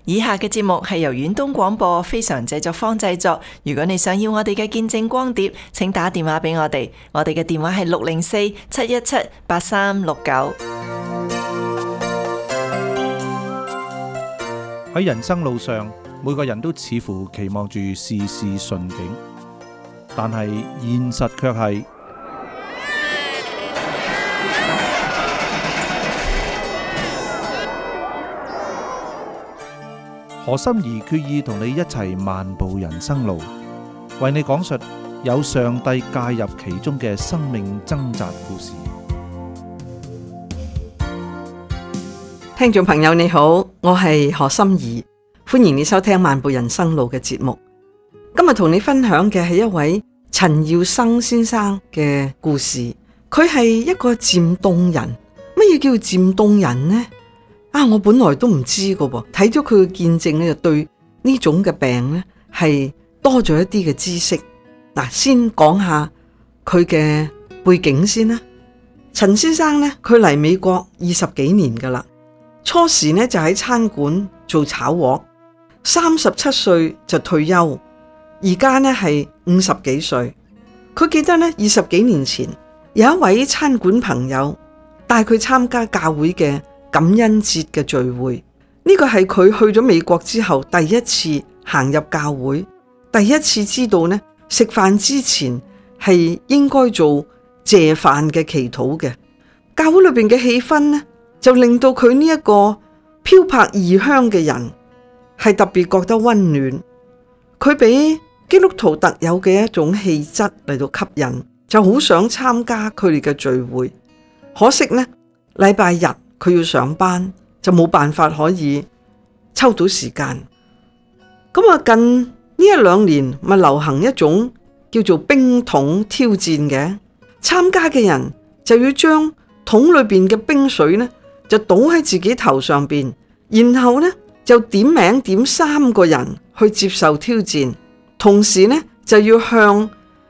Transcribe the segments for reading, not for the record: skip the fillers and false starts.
以下嘅節目係由遠東廣播非常製作坊製作。如果你想要我哋嘅見證光碟，請打電話俾我哋。我哋嘅電話係604-717-8369。 喺人生路上，每個人都似乎期望住事事順境，但係現實卻係何心怡決意同你一齊漫步人生路，為你講述有上帝介入其中嘅生命掙扎故事。 聽眾朋友你好，我係何心怡，歡迎你收聽漫步人生路嘅節目。今日同你分享嘅係一位陳耀生先生嘅故事。佢係一個漸凍人。乜嘢叫漸凍人呢？我本來都唔知噶喎，睇咗佢嘅見證咧，就對呢種嘅病咧係多咗一啲嘅知識。嗱，先講下佢嘅背景先啦。陳先生咧，佢嚟美國20幾年噶啦，初時咧就喺餐館做炒鑊，37歲就退休，而家咧係50幾歲。佢記得咧20幾年前有一位餐館朋友帶佢參加教會嘅感恩節嘅聚會，呢個係佢去咗美國之後第一次行入教會，第一次知道呢，食飯之前係應該做謝飯嘅祈禱嘅。教會裏邊嘅氣氛呢，就令到佢呢一個漂泊異鄉嘅人係特別覺得溫暖。佢俾基督徒特有嘅一種氣質嚟到吸引，就好想參加佢哋嘅聚會。可惜呢，禮拜日佢要上班，就冇辦法可以抽到時間。近呢1-2年咪流行一種叫做冰桶挑戰嘅，參加嘅人就要將桶裏邊嘅冰水呢就倒喺自己頭上邊，然後呢就點名點3個人去接受挑戰，同時呢就要向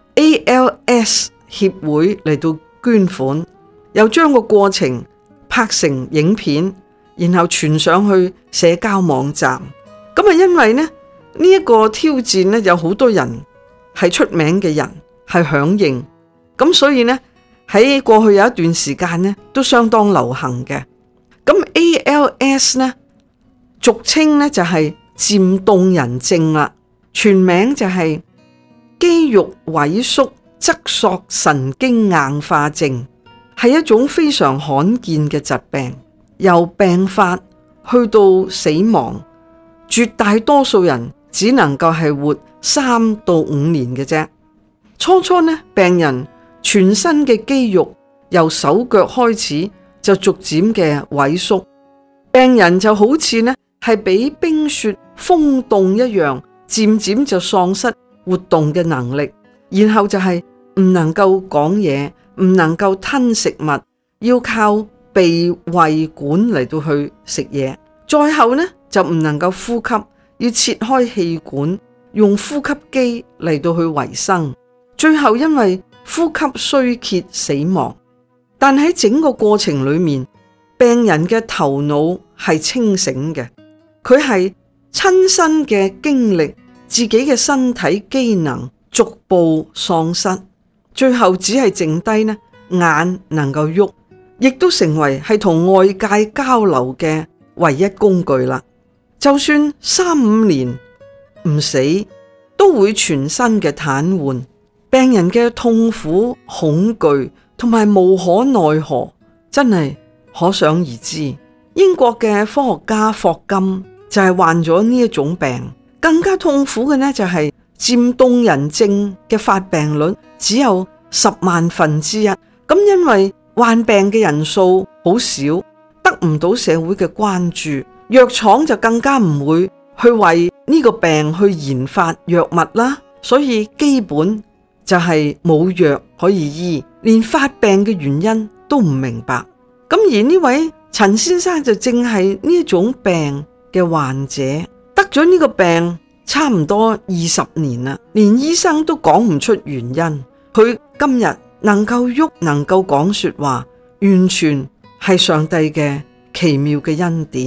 ALS 協會嚟到捐款，又將個過程拍成影片，然後傳上去社交網站。因為呢一個挑戰呢，有好多人係出名嘅人係響應，咁所以呢喺過去有一段時間呢都相當流行嘅。ALS 呢俗稱呢就係漸凍人症啦，全名就係肌肉萎縮側索神經硬化症，係一種非常罕見嘅疾病，由病發去到死亡，絕大多數人只能夠係活3到5年嘅啫。初呢，病人全身嘅肌肉由手腳開始就逐漸嘅萎縮，病人就好似呢係俾冰雪封凍一樣，漸漸就喪失活動嘅能力，然後就係唔能夠講嘢，唔能夠吞食物，要靠鼻胃管嚟到去食嘢。再後呢就唔能夠呼吸，要切開氣管，用呼吸機嚟到去維生。最後因為呼吸衰竭死亡。但喺整個過程裏面，病人嘅頭腦係清醒嘅，佢係親身嘅經歷自己嘅身體機能逐步喪失，最後只係剩低呢眼能夠喐，亦都成為係同外界交流嘅唯一工具啦。就算3-5年唔死，都會全身嘅癱瘓。病人嘅痛苦、恐懼同埋無可奈何，真係可想而知。英國嘅科學家霍金就係患咗呢一種病，更加痛苦嘅呢就係漸凍人症嘅發病率只有10萬分之一。因為患病嘅人數好少，得唔到社會嘅關注，藥廠就更加唔會去為呢個病去研發藥物啦，所以基本就係冇藥可以醫，連發病嘅原因都唔明白。而呢位陳先生就正係呢一種病嘅患者，得咗呢個病差唔多20年啦，連醫生都講唔出原因。佢今日能夠喐，能夠講說話，完全係上帝嘅奇妙嘅恩典。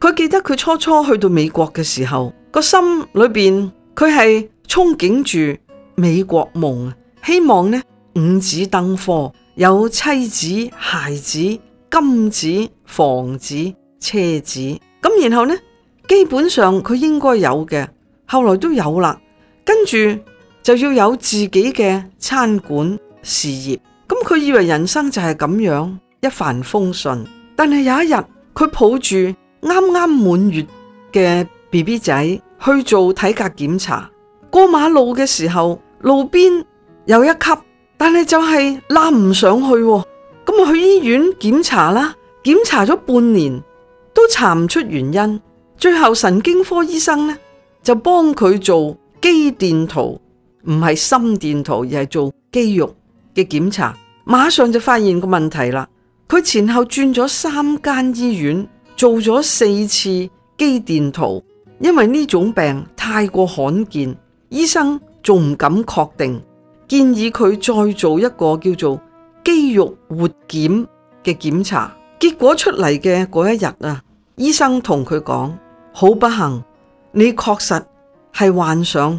佢記得佢初初去到美國嘅時候，個心裏邊佢係憧憬住美國夢，希望呢五子登科，有妻子、孩子、金子、房子、車子。咁然後呢，基本上佢應該有嘅，後來都有啦。跟住就要有自己嘅餐館事業。咁佢以為人生就係咁樣一帆風順，但係有一日佢抱住啱啱滿月嘅 BB 仔去做體格檢查，過馬路嘅時候路邊有一級，但係就係拉唔上去喎。咁啊去醫院檢查啦，檢查咗半年都查唔出原因，最後神經科醫生呢就幫佢做肌電圖，唔係心電圖，而係做肌肉嘅檢查，馬上就發現個問題啦。佢前後轉咗3間醫院，做咗4次肌電圖，因為呢種病太過罕見，醫生仲唔敢確定，建議佢再做一個叫做肌肉活檢嘅檢查。結果出嚟嘅嗰一日啊，醫生同佢講：好不幸，你確實係患上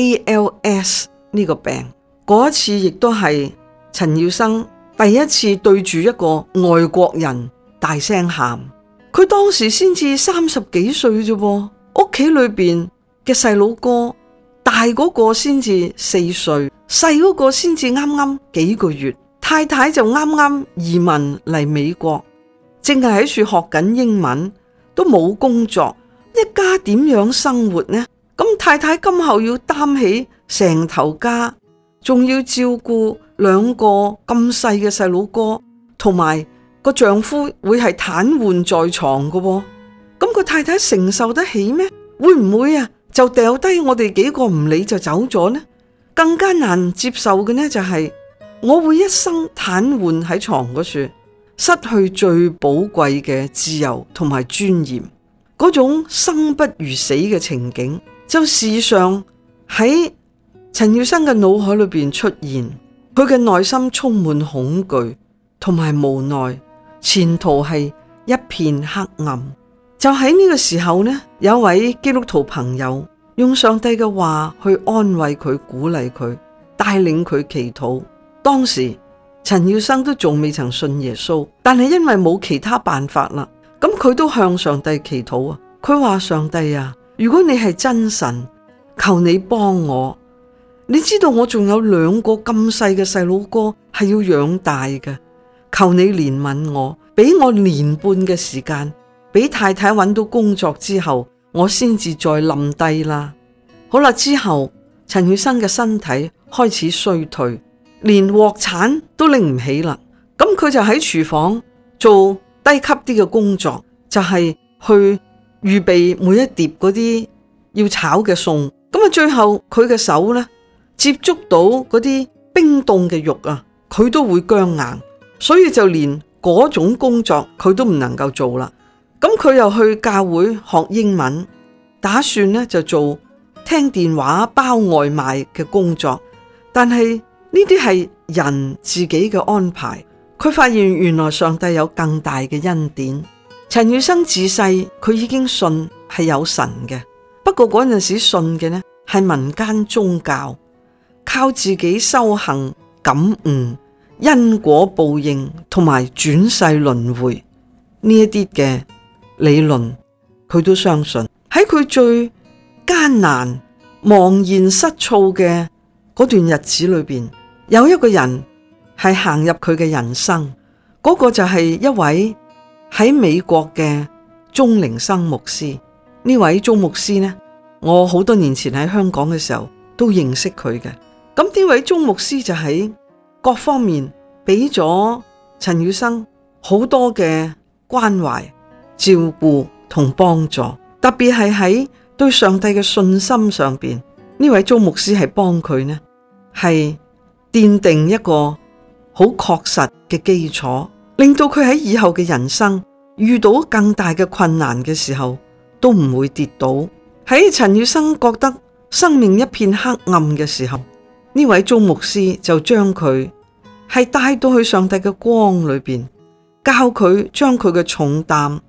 ALS 呢個病。嗰一次亦都係陳耀生第一次對住一個外國人大聲喊。佢當時先至30幾歲啫，屋企裏邊嘅細佬哥大嗰個先至4歲，細嗰個先至啱啱幾個月，太太就啱啱移民嚟美國，淨係喺處學緊英文，都冇工作，一家點樣生活呢？咁太太今後要擔起成頭家，仲要照顧2個咁細嘅細佬哥，同埋個丈夫會係癱瘓在床嘅喎。咁個太太承受得起咩？會唔會啊就掉低我哋幾個唔理就走咗呢？更加難接受嘅呢就係我會一生癱瘓喺床嗰處，失去最寶貴嘅自由同埋尊嚴，嗰種生不如死嘅情景就時常喺陳耀生嘅腦海裏邊出現。佢嘅內心充滿恐懼同埋無奈，前途係一片黑暗。就喺呢個時候呢，有一位基督徒朋友用上帝嘅話去安慰佢、鼓勵佢、帶領佢祈禱。當時陳耀生都仲未曾信耶穌，但係因為冇其他辦法啦，咁佢都向上帝祈禱啊。佢話：上帝啊，如果你係真神，求你幫我。你知道我仲有2個咁細嘅細佬哥係要養大嘅，求你憐憫我，俾我年半嘅時間，俾太太揾到工作之後，我先至再冧低啦。好啦，之後陳耀生嘅身體開始衰退，連鑊鏟都拎唔起啦。咁佢就喺廚房做低級啲嘅工作，就係去預備每一碟嗰啲要炒嘅餸。咁啊，最後佢嘅手呢，接觸到嗰啲冰凍嘅肉啊，佢都會僵硬，所以就連嗰種工作佢都唔能夠做啦。咁佢又去教會學英文，打算呢就做聽電話包外賣嘅工作，但係呢啲係人自己嘅安排。佢發現原來上帝有更大嘅恩典。陳耀生自細佢已經信係有神嘅，不過嗰陣時信嘅呢係民間宗教，靠自己修行感悟因果報應同埋轉世輪迴呢一啲嘅理論，佢都相信。喺佢最艱難茫然失措嘅嗰段日子裏邊，有一個人係行入佢嘅人生，嗰個就係一位喺美國嘅鍾靈生牧師。呢位鍾牧師呢，我好多年前喺香港嘅時候都認識佢嘅。咁呢位鍾牧師就喺各方面俾咗陳耀生好多嘅關懷、照顧同幫助，特別係喺對上帝嘅信心上邊，呢位鍾牧師係幫佢呢，係奠定一個好確實嘅基礎，令到佢喺以後嘅人生遇到更大嘅困難嘅時候都唔會跌倒。喺陳耀生覺得生命一片黑暗嘅時候，呢位鍾牧師就將佢係帶到去上帝嘅光裏邊，教佢將佢嘅重擔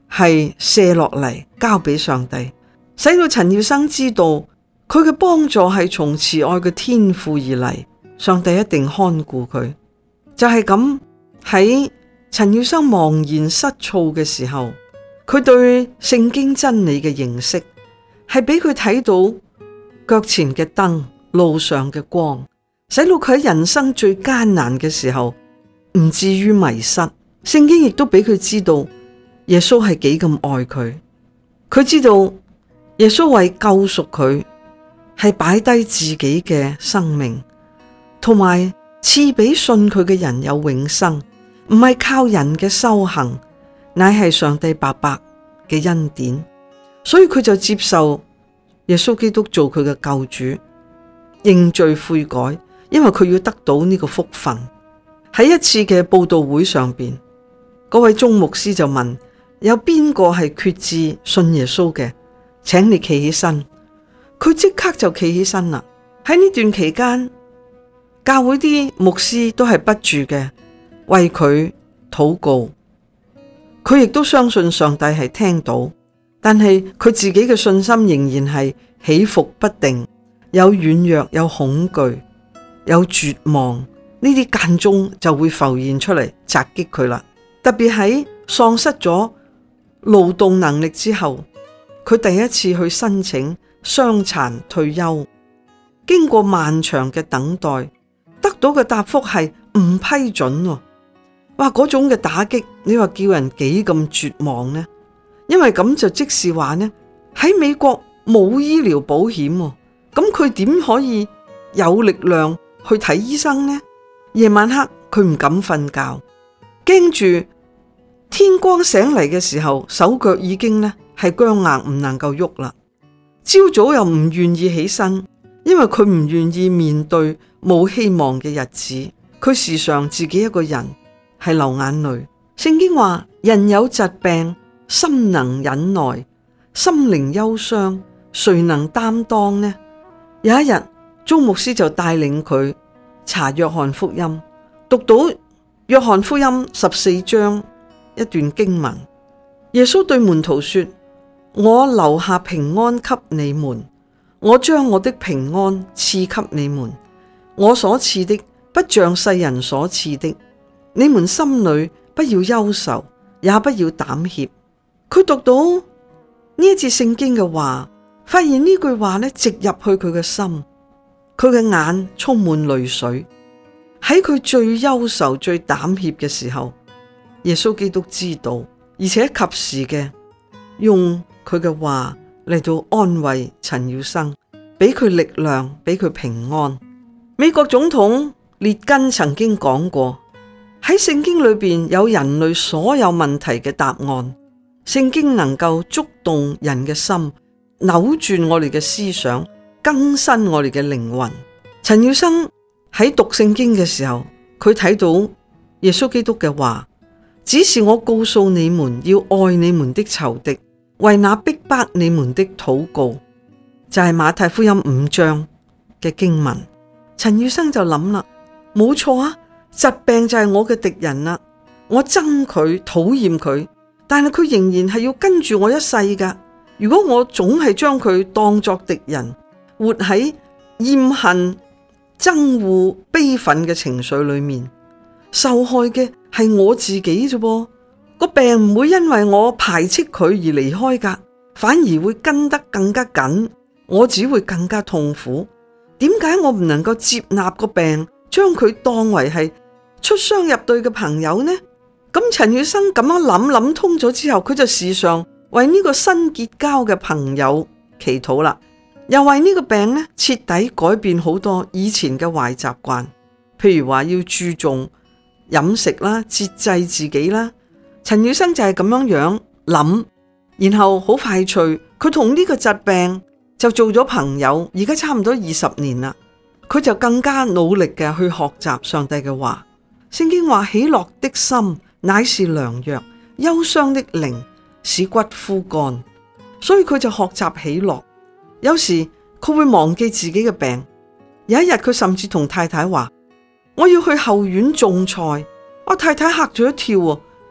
係卸落嚟交俾上帝，使到陳耀生知道佢嘅幫助係從慈愛嘅天父而嚟，上帝一定看顧佢。就係咁，喺陳耀生茫然失措嘅時候，佢對聖經真理嘅認識係俾佢睇到腳前嘅燈，路上嘅光，使到佢喺人生最艱難嘅時候唔至於迷失。聖經亦都俾佢知道耶穌係幾咁愛佢，佢知道耶穌為救贖佢係擺低自己嘅生命，同埋賜俾信佢嘅人有永生，唔係靠人嘅修行，乃係上帝白白嘅恩典。所以佢就接受耶穌基督做佢嘅救主，認罪悔改，因為佢要得到呢個福分。喺一次嘅佈道會上邊，嗰位鐘牧師就問：有邊個係決志信耶穌嘅？請你企起身。佢即刻就企起身啦。喺呢段期間，教會啲牧師都係不住嘅為佢禱告。佢亦都相信上帝係聽到，但係佢自己嘅信心仍然係起伏不定，有軟弱，有恐懼，有絕望。呢啲間中就會浮現出嚟襲擊佢啦。特別喺喪失咗勞動能力之後，佢第一次去申請傷殘退休，經過漫長嘅等待，得到嘅答覆係唔批准喎。哇！嗰種嘅打擊，你話叫人幾咁絕望呢？因為咁就即是話呢，喺美國冇醫療保險喎，咁佢點可以有力量去睇醫生呢？夜晚黑佢唔敢瞓覺，驚住天光醒嚟嘅時候，手腳已經呢係僵硬，唔能夠喐啦。朝早又唔願意起身，因為佢唔願意面對冇希望嘅日子。佢時常自己一個人係流眼淚。聖經話：人有疾病，心能忍耐，心靈憂傷，誰能擔當呢？有一日，鐘牧師就帶領佢查約翰福音，讀到約翰福音14章一段經文。耶穌對門徒說：我留下平安給你們，我將我的平安賜給你們，我所賜的不像世人所賜的。你們心裏不要憂愁，也不要膽怯。佢讀到呢一節聖經嘅話，發現呢句話呢直入去佢嘅心，佢嘅眼充滿淚水。喺佢最憂愁、最膽怯嘅時候，耶穌基督知道，而且及時嘅用佢嘅話嚟到安慰陳耀生，俾佢力量，俾佢平安。美國總統列根曾經講過，喺聖經裏邊有人類所有問題嘅答案。聖經能夠觸動人嘅心，扭轉我哋嘅思想，更新我哋嘅靈魂。陳耀生喺讀聖經嘅時候，佢睇到耶穌基督嘅話，只是我告訴你們要愛你們的仇敵，為那逼迫你們的禱告，就係馬太福音5章嘅經文。陳耀生就諗啦，冇錯啊，疾病就係我嘅敵人啦，我憎佢，討厭佢，但係佢仍然係要跟住我一世噶。如果我總係將佢當作敵人，活喺厭恨、憎惡、悲憤嘅情緒裏面，受害嘅係我自己啫噃。個病唔會因為我排斥佢而離開噶，反而會跟得更加緊，我只會更加痛苦。點解我唔能夠接納個病，將佢當為係出雙入對嘅朋友呢？咁陳耀生咁樣諗通咗之後，佢就時常為呢個新結交嘅朋友祈禱啦，又為呢個病呢徹底改變好多以前嘅壞習慣，譬如話要注重飲食啦，節制自己啦。陳耀生就係咁樣諗，然後好快脆，佢同呢個疾病就做咗朋友，而家差唔多20年啦。佢就更加努力嘅去學習上帝嘅話。聖經話：喜樂的心乃是良藥，憂傷的靈使骨枯乾。所以佢就學習喜樂。有時佢會忘記自己嘅病。有一日佢甚至同太太話：我要去後院種菜。我太太嚇咗一跳。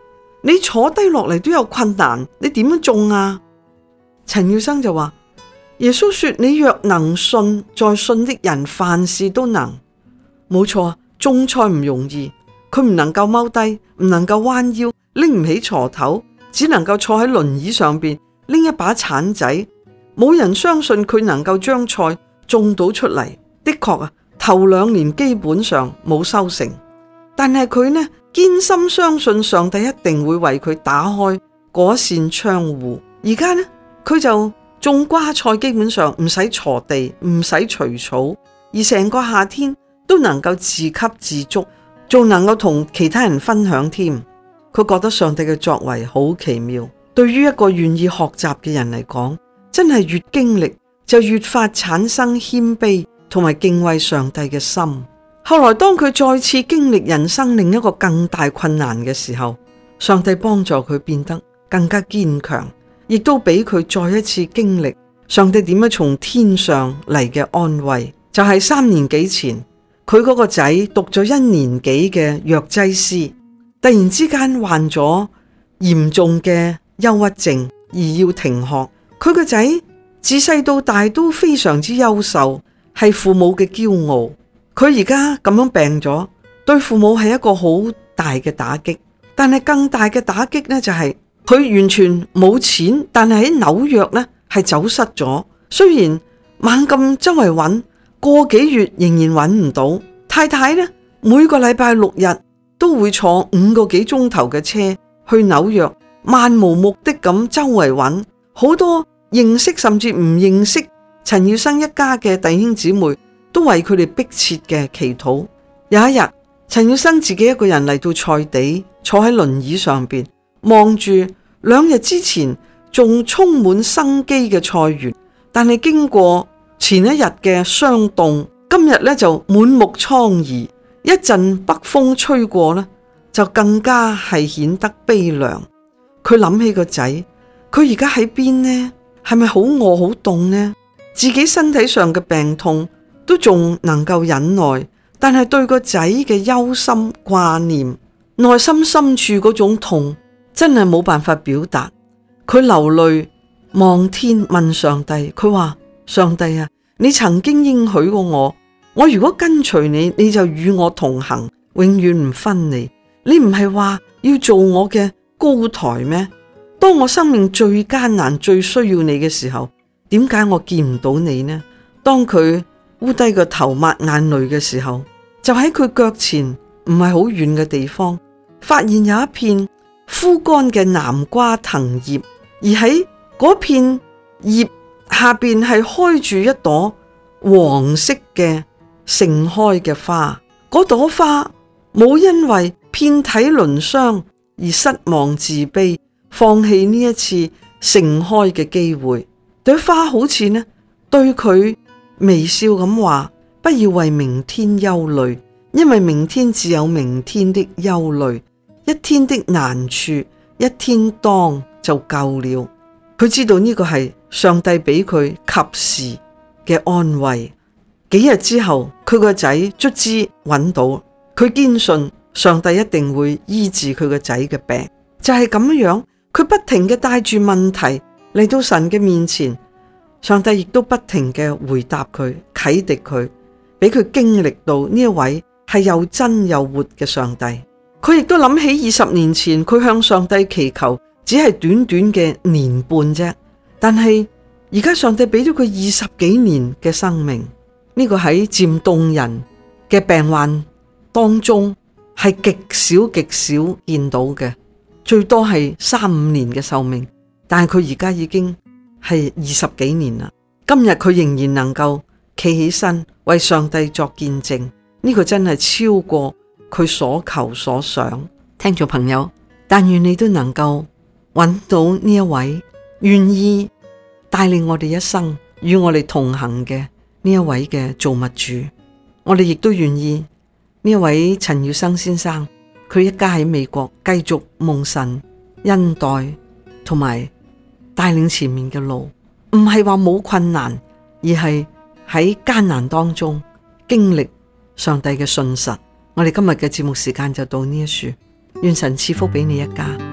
你坐低落嚟都有困難，你點樣種啊？陳耀生就話：耶穌說你若能信，在信的人凡事都能。冇錯，種菜唔容易，佢唔能夠踎低，唔能夠彎腰，拎唔起鋤頭，只能夠坐喺輪椅上邊拎一把鏟仔。冇人相信佢能夠將菜種到出嚟。的確啊，頭2年基本上冇收成，但係佢呢堅心相信上帝一定會為佢打開嗰扇窗戶。而家呢，佢就種瓜菜，基本上唔使鋤地，唔使除草，而成個夏天都能夠自給自足，仲能夠同其他人分享添。佢覺得上帝嘅作為好奇妙，對於一個願意學習嘅人嚟講，真係越經歷就越發產生謙卑同埋敬畏上帝嘅心。後來當佢再次經歷人生另一個更大困難嘅時候，上帝幫助佢變得更加堅強，亦都俾佢再一次經歷上帝點樣從天上嚟嘅安慰。就係3年幾前，佢嗰個仔讀咗1年幾嘅藥劑師，突然之間患咗嚴重嘅憂鬱症而要停學。佢個仔自細到大都非常之優秀，係父母嘅驕傲。佢而家咁樣病咗，對父母係一個好大嘅打擊。但係更大嘅打擊呢，就係佢完全冇錢，但係喺紐約呢係走失咗。雖然猛咁周圍揾，個幾月仍然揾唔到。太太呢，每個禮拜6日都會坐5個幾鐘頭嘅車去紐約，漫無目的咁周圍揾。好多認識甚至唔認識陳耀生一家嘅弟兄姊妹都為佢哋迫切嘅祈禱。有一日，陳耀生自己一個人嚟到菜地，坐喺輪椅上邊，望住2日之前仲充滿生機嘅菜園，但係經過前一日嘅霜凍，今日咧就滿目瘡痍。一陣北風吹過咧，就更加係顯得悲涼。佢諗起個仔，佢而家喺邊呢？係咪好餓好凍呢？自己身體上嘅病痛都仲能夠忍耐，但係對個仔嘅憂心掛念，內心深處嗰種痛真係冇辦法表達。佢流淚望天問上帝，佢話：上帝啊，你曾經應許過我如果跟隨你，你就與我同行，永遠唔分離。你唔係話要做我嘅高台咩？當我生命最艱難、最需要你嘅時候，點解我見唔到你呢？當佢烏低個頭抹眼淚嘅時候，就喺佢腳前唔係好遠嘅地方，發現有一片枯乾嘅南瓜藤葉，而喺嗰片葉下邊係開住一朵黃色嘅盛開嘅花。嗰朵花冇因為遍體鱗傷而失望自卑，放棄呢一次盛開嘅機會。朵花好似呢對佢微笑咁話：不要為明天憂慮，因為明天自有明天的憂慮，一天的難處一天當就夠了。佢知道呢個係上帝俾佢及時嘅安慰。幾日之後，佢個仔卒之揾到，佢堅信上帝一定會醫治佢個仔嘅病。就係咁樣，佢不停嘅帶住問題嚟到神嘅面前，上帝亦都不停嘅回答佢，啟迪佢，俾佢經歷到呢一位係又真又活嘅上帝。佢亦都諗起20年前佢向上帝祈求，只係短短嘅年半啫，但係而家上帝俾咗佢20幾年嘅生命。呢個喺漸凍人嘅病患當中係極少見到嘅，最多係3-5年嘅壽命，但係佢而家已經係20幾年啦。今日佢仍然能夠企起身為上帝作見證，呢個真係超過佢所求所想。聽眾朋友，但願你都能夠揾到呢一位願意帶領我哋一生與我哋同行嘅呢一位嘅造物主。我哋亦都願意呢一位陳耀生先生，佢一家喺美國繼續蒙神恩待同埋帶領前面嘅路，唔係話冇困難，而係喺艱難當中經歷上帝嘅信實。我哋今日嘅節目時間就到呢一處，願神賜福俾你一家。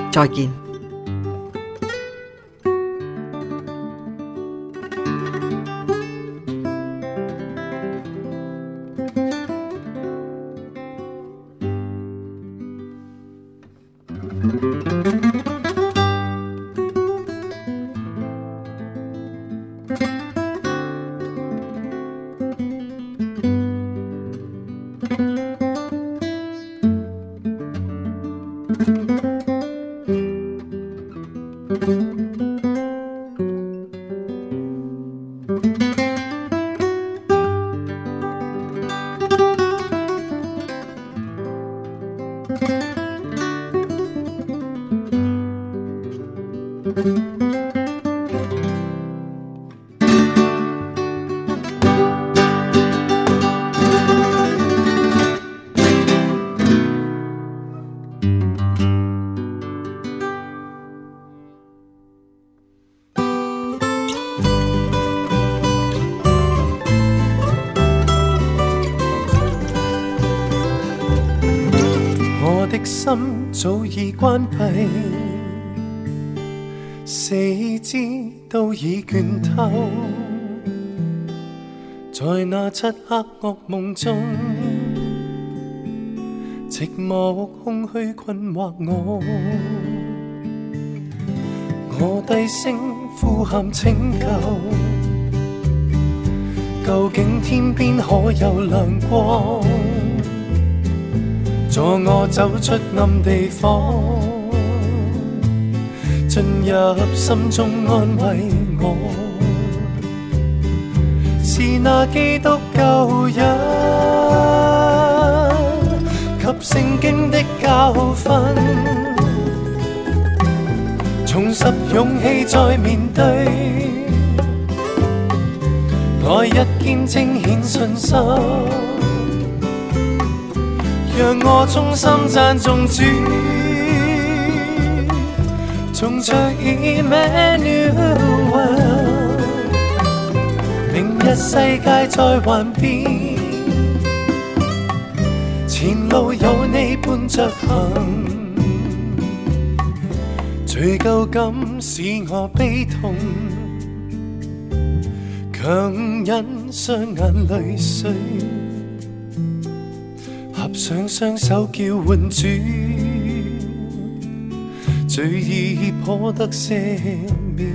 再見。 我的心早已關閉，四肢都已倦透，在那漆黑噩夢中，寂寞空虛困惑我。我低聲呼喊拯救，究竟天邊可有亮光？助我走出暗地方，進入心中安慰我，是那基督救恩及聖經的教訓，重拾勇氣再面對，來日見證顯信心。讓我衷心讚頌主，頌唱 Emmanuel， 明日世界再幻變，前路有你伴着行，罪疚感使我悲痛，強忍雙眼淚水，合上雙手叫喚主，罪已頗得赦免。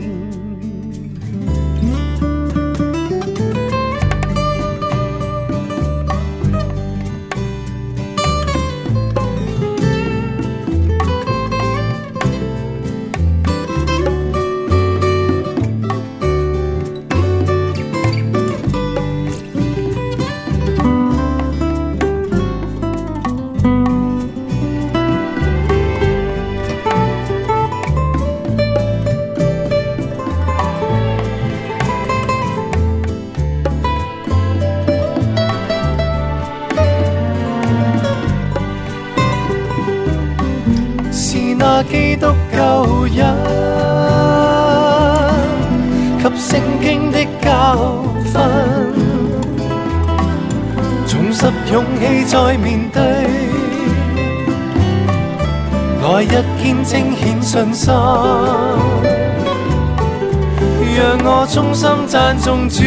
那基督救恩及聖經的教訓，重拾勇氣再面對，來日見證顯信心，讓我衷心讚頌主，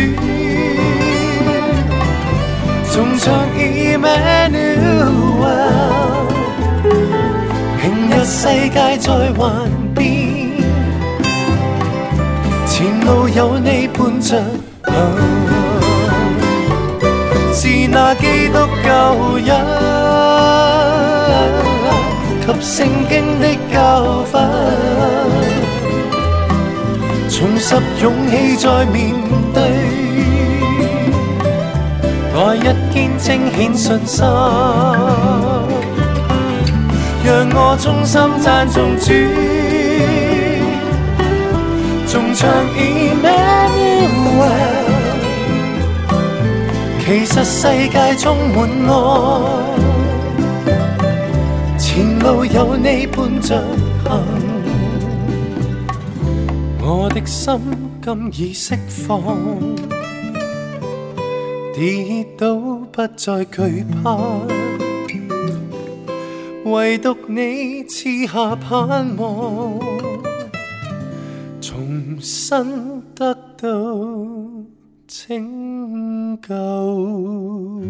頌唱 Emmanuel，明日世界再幻變，前路有你伴着行，是那基督救恩及聖經的教訓，重拾勇氣再面對，來日見證顯信心。讓我衷心讚頌主，頌唱 Emmanuel， 其實世界充滿愛，前路有你伴着行，我的心今已釋放，跌倒不再懼怕。 唯獨你賜下盼望，重新得到拯救。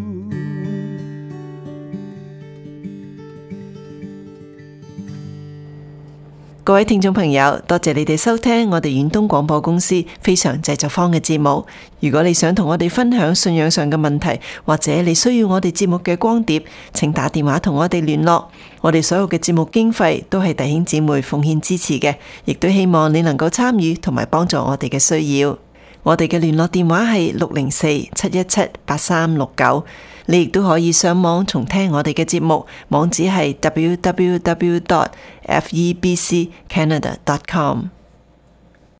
各位聽眾朋友，多謝你哋收聽我哋遠東廣播公司非常製作坊嘅節目。如果你想同我哋分享信仰上嘅問題，或者你需要我哋節目嘅光碟，請打電話同我哋聯絡。我哋所有嘅節目經費都係弟兄姊妹奉獻支持嘅，亦都希望你能夠參與同埋幫助我哋嘅需要。我哋嘅聯絡電話係604-717-8369。你亦都可以上網重聽我哋嘅節目，網址係www.febccanada.com。